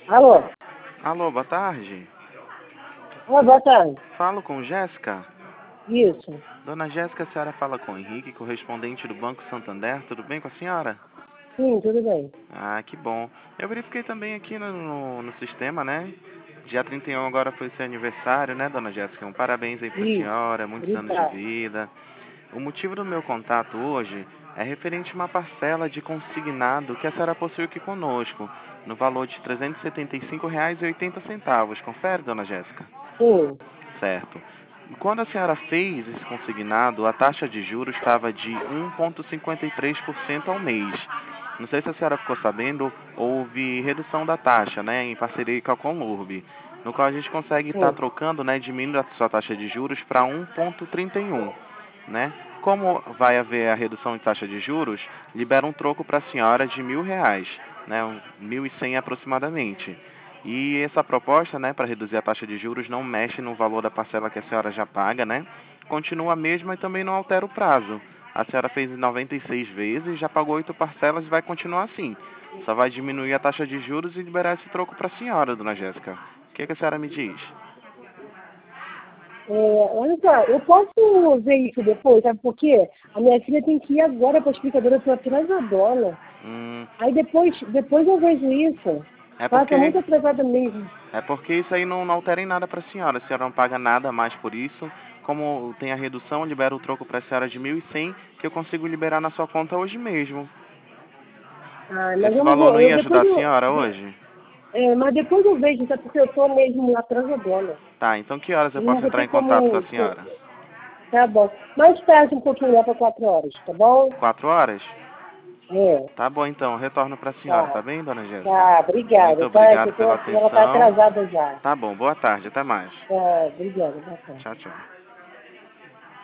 Alô? Alô, boa tarde. Oi, boa tarde. Falo com Jéssica. Isso. Dona Jéssica, a senhora fala com Henrique, correspondente do Banco Santander. Tudo bem com a senhora? Sim, tudo bem. Ah, que bom. Eu verifiquei também aqui no sistema, né? Dia 31 agora foi seu aniversário, né, dona Jéssica? Um parabéns aí pra Isso. senhora, muitos anos de Obrigado. vida. O motivo do meu contato hoje é referente a uma parcela de consignado que a senhora possui aqui conosco, no valor de R$ 375,80. Confere, dona Jéssica? Sim. Certo. Quando a senhora fez esse consignado, a taxa de juros estava de 1,53% ao mês. Não sei se a senhora ficou sabendo, houve redução da taxa, né, em parceria com a Conlurb, no qual a gente consegue estar Sim. trocando, né, diminuindo a sua taxa de juros para 1,31, né? Como vai haver a redução de taxa de juros, libera um troco para a senhora de R$ 1.000, né, 1.100 aproximadamente. E essa proposta, né, para reduzir a taxa de juros não mexe no valor da parcela que a senhora já paga, né? Continua a mesma e também não altera o prazo. A senhora fez em 96 vezes, já pagou 8 parcelas e vai continuar assim. Só vai diminuir a taxa de juros e liberar esse troco para a senhora, dona Jéssica. O que a senhora me diz? Olha só, eu posso ver isso depois, sabe por quê? A minha filha tem que ir agora para a explicadora, eu tô atrasadona. Hum, Aí depois eu vejo isso. é Passa porque muito atrasada mesmo. É porque isso aí não altera em nada para a senhora não paga nada mais por isso. Como tem a redução, libera o troco para a senhora de 1.100, que eu consigo liberar na sua conta hoje mesmo. Ah, mas Esse eu não valor vou, não eu ia depois ajudar a eu, senhora hoje? mas depois eu vejo, sabe porque eu tô mesmo atrasadona. Tá, então que horas eu Eu não posso vou entrar ter em contato com a como. senhora? Tá bom. Mais tarde um pouquinho lá para 4 horas, tá bom? 4 horas? É. Tá bom então, retorno para a senhora, tá Tá. bem, dona Jéssica? Tá, Muito obrigada, tá? Que obrigado pela ela tá atenção. atrasada já. Tá bom, boa tarde, até mais. Tá, obrigada, boa tarde. Tchau, tchau.